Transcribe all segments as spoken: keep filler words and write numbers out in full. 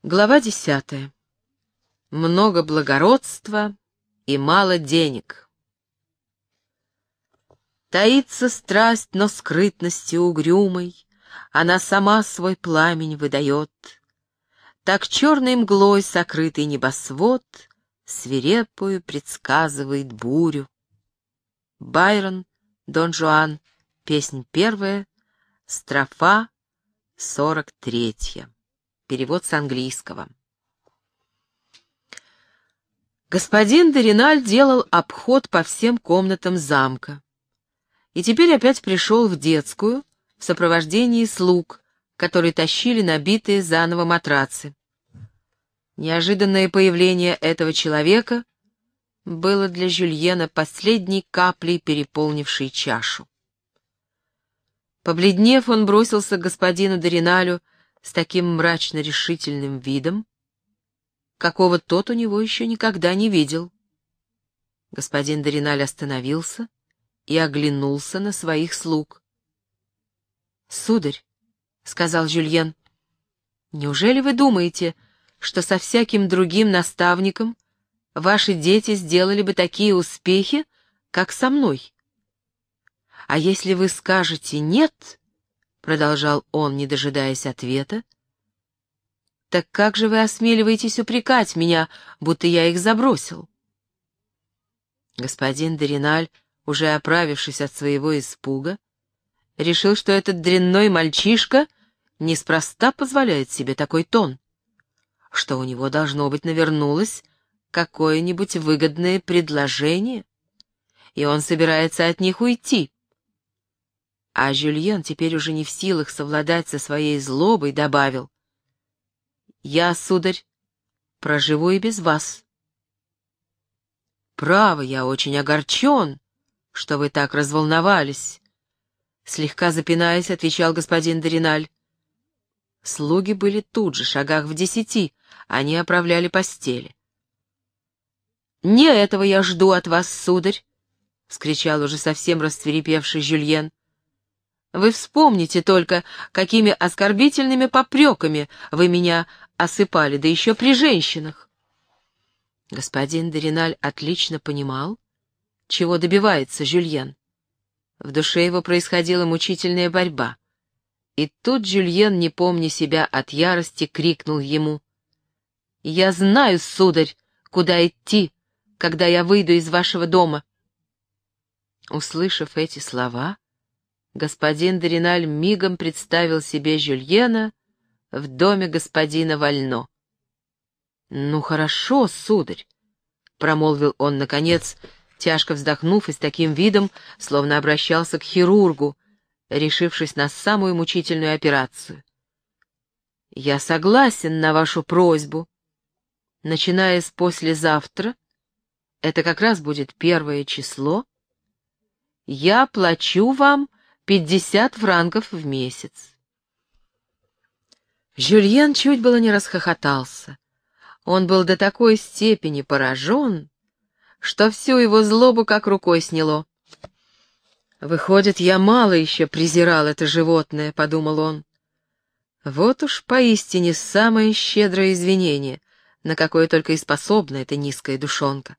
Глава десятая. Много благородства и мало денег. Таится страсть, но скрытности угрюмой, она сама свой пламень выдает. Так черной мглой сокрытый небосвод свирепую предсказывает бурю. Байрон, Дон Жуан, песнь первая, строфа сорок третья. Перевод с английского. Господин де Реналь делал обход по всем комнатам замка. И теперь опять пришел в детскую в сопровождении слуг, которые тащили набитые заново матрацы. Неожиданное появление этого человека было для Жюльена последней каплей, переполнившей чашу. Побледнев, он бросился к господину де Реналю с таким мрачно-решительным видом, какого тот у него еще никогда не видел. Господин де Реналь остановился и оглянулся на своих слуг. «Сударь», — сказал Жюльен, — «неужели вы думаете, что со всяким другим наставником ваши дети сделали бы такие успехи, как со мной? А если вы скажете «нет», — продолжал он, не дожидаясь ответа, — так как же вы осмеливаетесь упрекать меня, будто я их забросил?» Господин де Реналь, уже оправившись от своего испуга, решил, что этот дрянной мальчишка неспроста позволяет себе такой тон, что у него, должно быть, навернулось какое-нибудь выгодное предложение, и он собирается от них уйти. А Жюльен, теперь уже не в силах совладать со своей злобой, добавил: «Я, сударь, проживу и без вас». «Право, я очень огорчен, что вы так разволновались», — слегка запинаясь, отвечал господин де Реналь. Слуги были тут же, шагах в десяти, они оправляли постели. «Не этого я жду от вас, сударь», — вскричал уже совсем расцвирепевший Жюльен. «Вы вспомните только, какими оскорбительными попреками вы меня осыпали, да еще при женщинах». Господин де Реналь отлично понимал, чего добивается Жюльен. В душе его происходила мучительная борьба. И тут Жюльен, не помня себя от ярости, крикнул ему: «Я знаю, сударь, куда идти, когда я выйду из вашего дома». Услышав эти слова, господин де Реналь мигом представил себе Жюльена в доме господина Вально. «Ну хорошо, сударь», — промолвил он, наконец, тяжко вздохнув и с таким видом, словно обращался к хирургу, решившись на самую мучительную операцию. «Я согласен на вашу просьбу. Начиная с послезавтра, это как раз будет первое число, я плачу вам пятьдесят франков в месяц». Жюльен чуть было не расхохотался. Он был до такой степени поражен, что всю его злобу как рукой сняло. «Выходит, я мало еще презирал это животное», — подумал он. «Вот уж поистине самое щедрое извинение, на какое только и способна эта низкая душонка».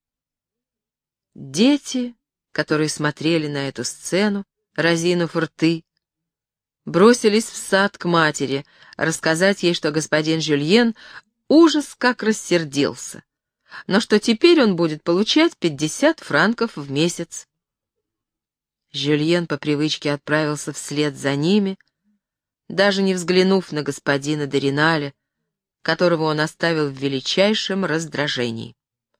Дети, которые смотрели на эту сцену, разинув рты, бросились в сад к матери, рассказать ей, что господин Жюльен ужас как рассердился, но что теперь он будет получать пятьдесят франков в месяц. Жюльен по привычке отправился вслед за ними, даже не взглянув на господина де Реналя, которого он оставил в величайшем раздражении.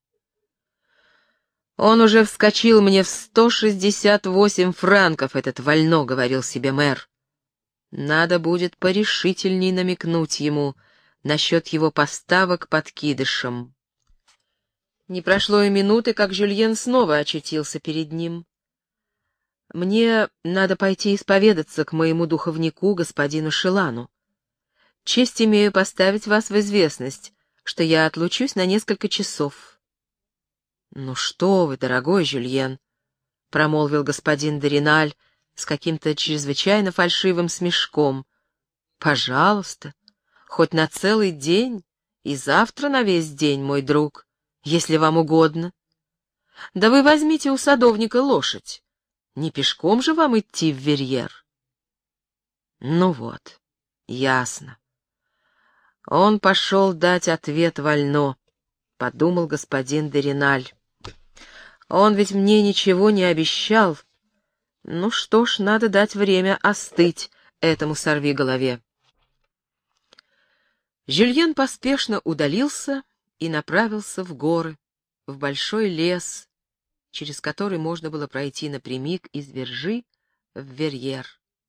«Он уже вскочил мне в сто шестьдесят восемь франков, этот Вально», — говорил себе мэр. «Надо будет порешительней намекнуть ему насчет его поставок подкидышем». Не прошло и минуты, как Жюльен снова очутился перед ним. «Мне надо пойти исповедаться к моему духовнику, господину Шелану. Честь имею поставить вас в известность, что я отлучусь на несколько часов». «Ну что вы, дорогой Жюльен», — промолвил господин де Реналь с каким-то чрезвычайно фальшивым смешком. «Пожалуйста, хоть на целый день и завтра на весь день, мой друг, если вам угодно. Да вы возьмите у садовника лошадь. Не пешком же вам идти в Верьер? Ну вот, ясно. Он пошел дать ответ вольно, подумал господин де Реналь. Он ведь мне ничего не обещал. Ну что ж, надо дать время остыть этому сорвиголове. Жюльен поспешно удалился и направился в горы, в большой лес, через который можно было пройти напрямик из Вержи в Верьер.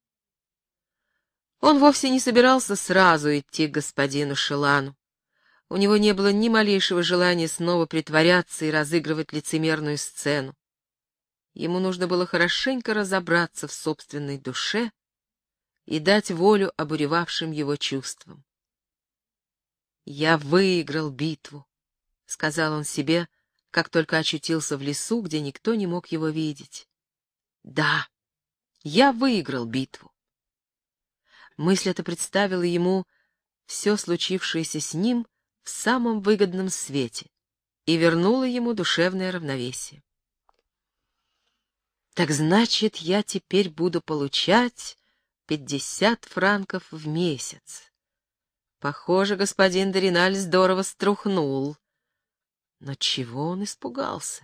Он вовсе не собирался сразу идти к господину Шелану. У него не было ни малейшего желания снова притворяться и разыгрывать лицемерную сцену. Ему нужно было хорошенько разобраться в собственной душе и дать волю обуревавшим его чувствам. «Я выиграл битву», — сказал он себе, как только очутился в лесу, где никто не мог его видеть. «Да, я выиграл битву». Мысль эта представила ему все случившееся с ним в самом выгодном свете и вернула ему душевное равновесие. Так значит, я теперь буду получать пятьдесят франков в месяц. Похоже, господин де Реналь здорово струхнул. Но чего он испугался?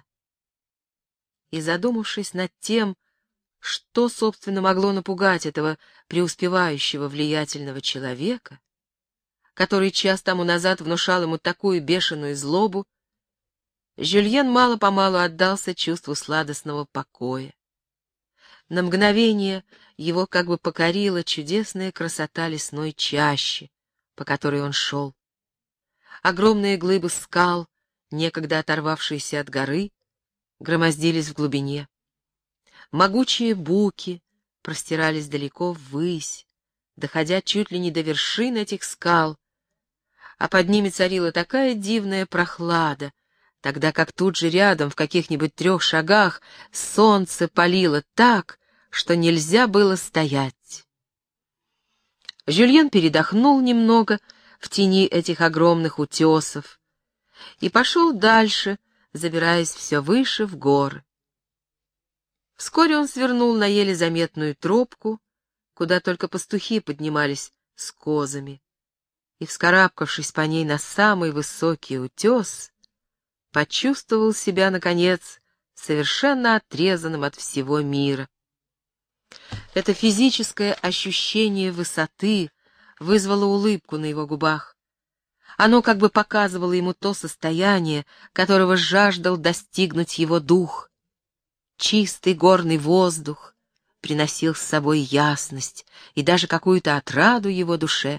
И, задумавшись над тем, что, собственно, могло напугать этого преуспевающего влиятельного человека, который час тому назад внушал ему такую бешеную злобу, Жюльен мало-помалу отдался чувству сладостного покоя. На мгновение его как бы покорила чудесная красота лесной чащи, по которой он шел. Огромные глыбы скал, некогда оторвавшиеся от горы, громоздились в глубине. Могучие буки простирались далеко ввысь, доходя чуть ли не до вершин этих скал, а под ними царила такая дивная прохлада, тогда как тут же рядом, в каких-нибудь трех шагах, солнце палило так, что нельзя было стоять. Жюльен передохнул немного в тени этих огромных утесов и пошел дальше, забираясь все выше в горы. Вскоре он свернул на еле заметную тропку, куда только пастухи поднимались с козами, и, вскарабкавшись по ней на самый высокий утес, почувствовал себя, наконец, совершенно отрезанным от всего мира. Это физическое ощущение высоты вызвало улыбку на его губах. Оно как бы показывало ему то состояние, которого жаждал достигнуть его дух. Чистый горный воздух приносил с собой ясность и даже какую-то отраду его душе.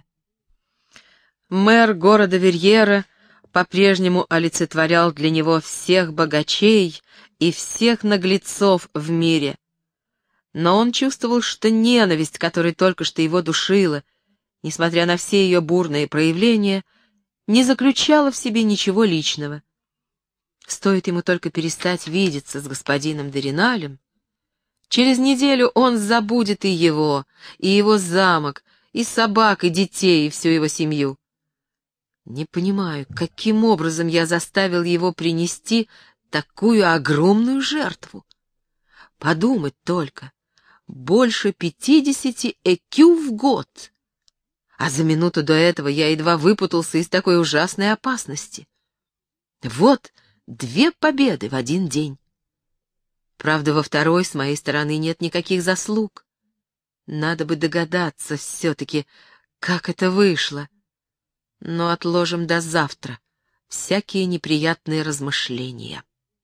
Мэр города Верьера по-прежнему олицетворял для него всех богачей и всех наглецов в мире. Но он чувствовал, что ненависть, которая только что его душила, несмотря на все ее бурные проявления, не заключала в себе ничего личного. Стоит ему только перестать видеться с господином де Реналем, через неделю он забудет и его, и его замок, и собак, и детей, и всю его семью. Не понимаю, каким образом я заставил его принести такую огромную жертву. Подумать только, больше пятидесяти экю в год. А за минуту до этого я едва выпутался из такой ужасной опасности. Вот две победы в один день. Правда, во второй с моей стороны нет никаких заслуг. Надо бы догадаться все-таки, как это вышло. Но отложим до завтра всякие неприятные размышления.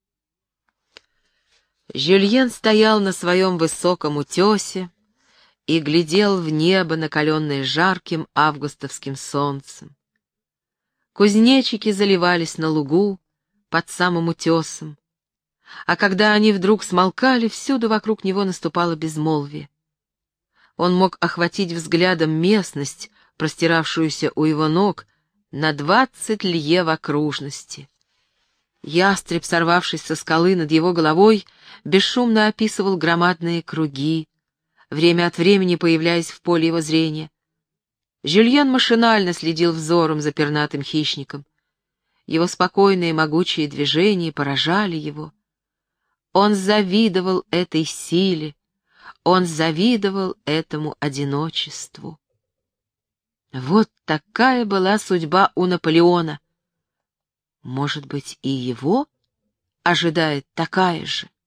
Жюльен стоял на своем высоком утесе и глядел в небо, накаленное жарким августовским солнцем. Кузнечики заливались на лугу под самым утесом, а когда они вдруг смолкали, всюду вокруг него наступало безмолвие. Он мог охватить взглядом местность, простиравшуюся у его ног на двадцать лье в окружности. Ястреб, сорвавшись со скалы над его головой, бесшумно описывал громадные круги, время от времени появляясь в поле его зрения. Жюльен машинально следил взором за пернатым хищником. Его спокойные могучие движения поражали его. Он завидовал этой силе, он завидовал этому одиночеству. Вот такая была судьба у Наполеона. Может быть, и его ожидает такая же.